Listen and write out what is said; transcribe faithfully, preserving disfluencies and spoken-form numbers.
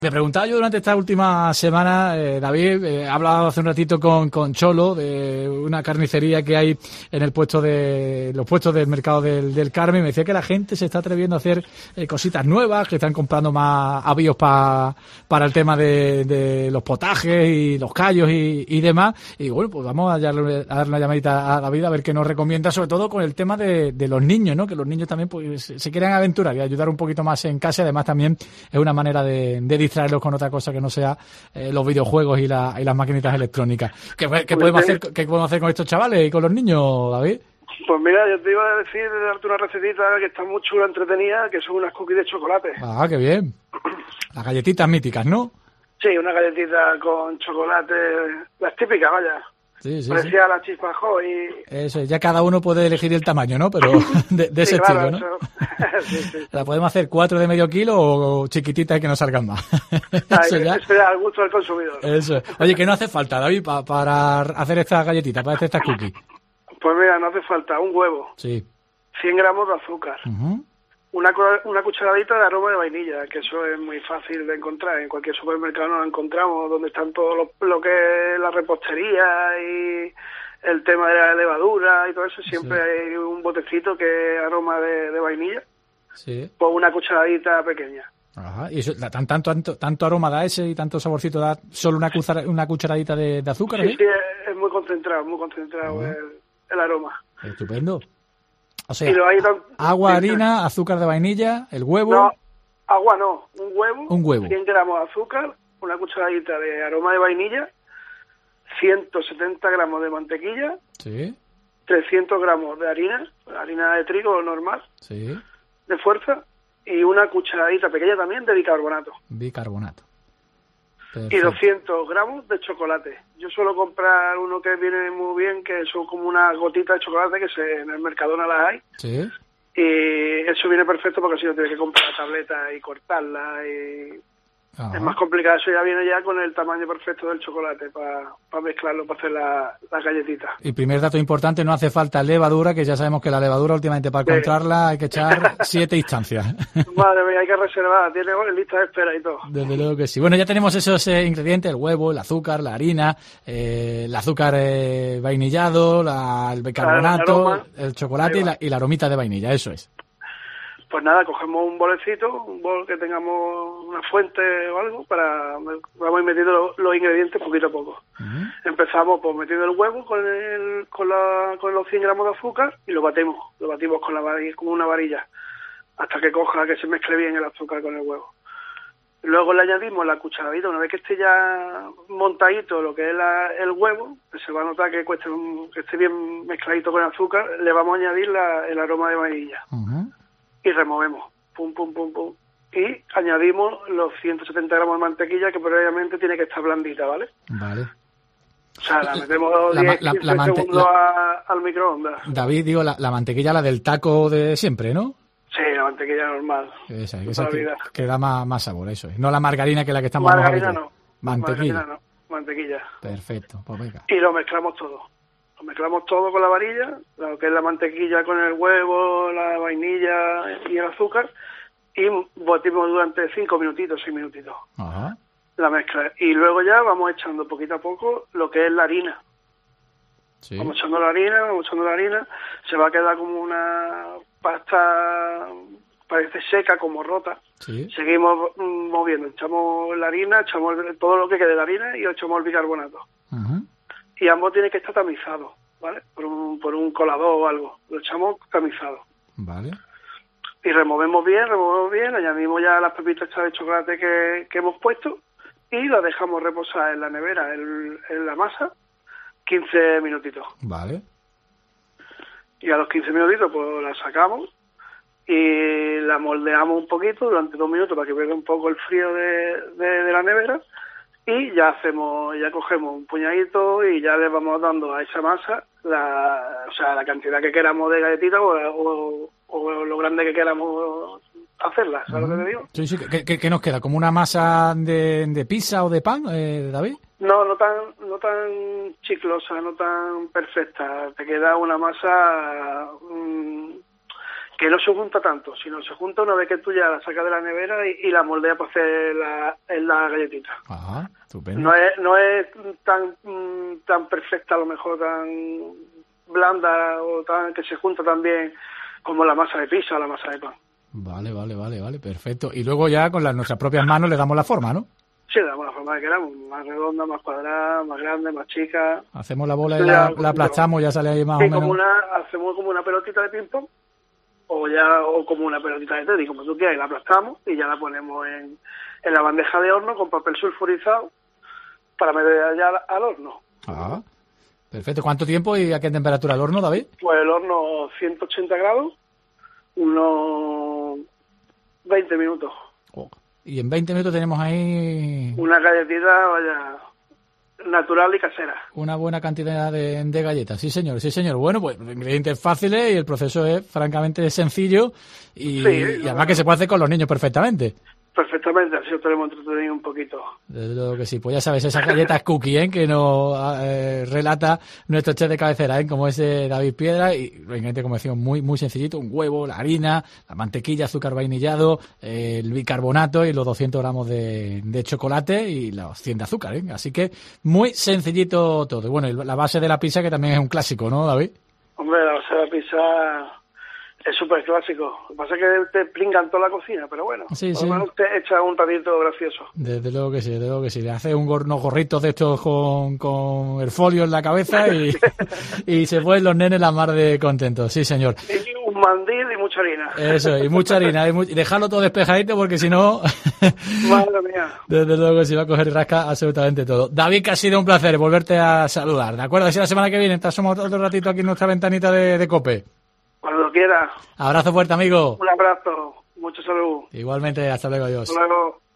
Me preguntaba yo durante esta última semana, eh, David, eh, he hablado hace un ratito con, con Cholo de una carnicería que hay en el puesto de los puestos del mercado del, del Carmen, y me decía que la gente se está atreviendo a hacer eh, cositas nuevas, que están comprando más avíos pa, para el tema de, de los potajes y los callos y, y demás. Y bueno, pues vamos a darle, a darle una llamadita a David a ver qué nos recomienda, sobre todo con el tema de, de los niños, ¿no? Que los niños también pues se quieren aventurar y ayudar un poquito más en casa, y además también es una manera de, de distraerlos con otra cosa que no sea eh, los videojuegos y, la, y las maquinitas electrónicas. ¿Qué, qué podemos hacer, ¿Qué podemos hacer con estos chavales y con los niños, David? Pues mira, yo te iba a decir, darte una recetita que está muy chula, entretenida, que son unas cookies de chocolate. Ah, qué bien. Las galletitas míticas, ¿no? Sí, una galletita con chocolate, las típicas, vaya. Sí, sí, parecía sí. la chispa Joy. Eso, ya cada uno puede elegir el tamaño, ¿no? Pero de, de ese sí, claro, estilo, ¿no? Eso. sí, sí. La podemos hacer cuatro de medio kilo o chiquititas y que no salgan más. Ay, eso ya. Eso ya al gusto del consumidor. Eso. Oye, ¿qué no hace falta, David, pa, para hacer estas galletitas, para hacer estas cookies? Pues mira, no hace falta un huevo, Sí. cien gramos de azúcar, Uh-huh. una, una cucharadita de aroma de vainilla, que eso es muy fácil de encontrar. En cualquier supermercado nos lo encontramos, donde están todo lo, lo que es la repostería y el tema de la levadura y todo eso. Siempre sí. Hay un botecito que es aroma de, de vainilla. Sí. Pues una cucharadita pequeña. Ajá. ¿Y eso, tan, tanto, tanto, tanto aroma da ese y tanto saborcito da solo una, cuchara, una cucharadita de, de azúcar? Sí, ¿eh? sí, es, es muy concentrado, muy concentrado uh-huh. el, el aroma. Estupendo. O sea, tan... agua, harina, azúcar de vainilla, el huevo... No, agua no, un huevo, un huevo, cien gramos de azúcar, una cucharadita de aroma de vainilla, ciento setenta gramos de mantequilla, sí. trescientos gramos de harina, harina de trigo normal, sí. de fuerza, y una cucharadita pequeña también de bicarbonato. Bicarbonato. Perfecto. Y doscientos gramos de chocolate. Yo suelo comprar uno que viene muy bien, que son como unas gotitas de chocolate que se, en el Mercadona las hay. Sí. Y eso viene perfecto porque así no tienes que comprar la tableta y cortarla. Y Ajá. es más complicado. Eso ya viene ya con el tamaño perfecto del chocolate para pa mezclarlo, para hacer la, las galletitas. Y primer dato importante, no hace falta levadura, que ya sabemos que la levadura últimamente para sí. encontrarla hay que echar siete instancias. Madre mía, hay que reservar, tiene lista de espera y todo. Desde luego que sí. Bueno, ya tenemos esos eh, ingredientes, el huevo, el azúcar, la harina, eh, el azúcar eh, vainillado, la, el bicarbonato, el, el chocolate y la, y la aromita de vainilla, eso es. Pues nada, cogemos un bolecito, un bol que tengamos una fuente o algo, para vamos a ir metiendo los, los ingredientes poquito a poco. Uh-huh. Empezamos pues metiendo el huevo con el, con, la, con los cien gramos de azúcar y lo batimos, lo batimos con la varilla, como una varilla, hasta que coja, que se mezcle bien el azúcar con el huevo. Luego le añadimos la cucharadita, una vez que esté ya montadito lo que es la, el huevo, que se va a notar que, cueste un, que esté bien mezcladito con el azúcar, le vamos a añadir la, el aroma de vainilla. Uh-huh. Y removemos, pum, pum, pum, pum. Y añadimos los ciento setenta gramos de mantequilla, que previamente tiene que estar blandita, ¿vale? Vale. O sea, la metemos la, diez, la, la, la segundos la, a, al microondas. David, digo, la, la mantequilla, la del taco de siempre, ¿no? Sí, la mantequilla normal. Esa, esa que, que da más, más sabor, eso es. No la margarina, que la que estamos... Margarina no. Mantequilla. Margarina no, mantequilla. Perfecto, pues venga. Y lo mezclamos todo. Lo mezclamos todo con la varilla, lo que es la mantequilla con el huevo, la vainilla y el azúcar, y batimos durante cinco minutitos, seis minutitos. Ajá. La mezcla. Y luego ya vamos echando poquito a poco lo que es la harina. Sí. Vamos echando la harina, vamos echando la harina, se va a quedar como una pasta, parece seca, como rota. Sí. Seguimos moviendo, echamos la harina, echamos todo lo que quede de la harina y echamos el bicarbonato. Ajá. Y ambos tienen que estar tamizados, ¿vale? Por un, por un colador o algo. Lo echamos tamizado. Vale. Y removemos bien, removemos bien, añadimos ya las pepitas de chocolate que, que hemos puesto y las dejamos reposar en la nevera, en, en la masa, quince minutitos. Vale. Y a los quince minutitos pues la sacamos y la moldeamos un poquito durante dos minutos para que pierda un poco el frío de, de, de la nevera. Y ya hacemos, ya cogemos un puñadito y ya le vamos dando a esa masa la, o sea, la cantidad que queramos de galletitas o, o, o lo grande que queramos hacerla, ¿sabes uh-huh. lo que te digo? Sí, sí. ¿Qué, qué, qué nos queda? ¿Como una masa de, de pizza o de pan, eh, David? No, no tan, no tan chiclosa, no tan perfecta. Te queda una masa mmm, que no se junta tanto, sino se junta una vez que tú ya la sacas de la nevera y, y la moldeas para hacer la, la galletita. Ajá, estupendo. No es, no es tan, tan perfecta, a lo mejor tan blanda o tan que se junta tan bien como la masa de pizza o la masa de pan. Vale, vale, vale, vale, perfecto. Y luego ya con las nuestras propias manos le damos la forma, ¿no? Sí, le damos la forma que queramos, más redonda, más cuadrada, más grande, más chica. Hacemos la bola y la, la aplastamos, ya sale ahí más sí, o menos. Como una, hacemos como una pelotita de ping-pong, o ya o como una pelotita de tenis, como tú quieras, y la aplastamos y ya la ponemos en, en la bandeja de horno con papel sulfurizado para meter ya al, al horno. Ah, perfecto. ¿Cuánto tiempo y a qué temperatura el horno, David? Pues el horno ciento ochenta grados, unos veinte minutos. Oh. Y en veinte minutos tenemos ahí... Una galletita, vaya, natural y casera. Una buena cantidad de, de galletas, sí señor, sí señor. Bueno, pues ingredientes fáciles y el proceso es francamente sencillo y, sí, y además que se puede hacer con los niños perfectamente. Perfectamente, así os tenemos entretenido un poquito. Desde luego que sí, pues ya sabes, esas galletas cookie, ¿eh? Que nos eh, relata nuestro chef de cabecera, ¿eh? Como es eh, David Piedra, y realmente, como decimos, muy muy sencillito, un huevo, la harina, la mantequilla, azúcar vainillado, eh, el bicarbonato y los doscientos gramos de, de chocolate y los cien de azúcar, ¿eh? Así que muy sencillito todo. Y bueno, y la base de la pizza, que también es un clásico, ¿no, David? Hombre, la base de la pizza... es súper clásico. Lo que pasa es que te pringan toda la cocina, pero bueno, sí, por lo menos te echa un ratito gracioso. Desde luego que sí, desde luego que sí. Le hace un gor- unos gorritos de estos con, con el folio en la cabeza y, y se ponen los nenes la mar de contentos. Sí, señor. Y un mandil y mucha harina. Eso, y mucha harina. Y, mu- y dejarlo todo despejadito porque si no... Madre mía. Desde luego que sí va a coger y rasca absolutamente todo. David, que ha sido un placer volverte a saludar. ¿De acuerdo? Si la semana que viene te asomamos otro ratito aquí en nuestra ventanita de, de COPE. Cuando quiera. Abrazo fuerte, amigo. Un abrazo. Mucha salud. Igualmente, hasta luego, adiós. Hasta luego.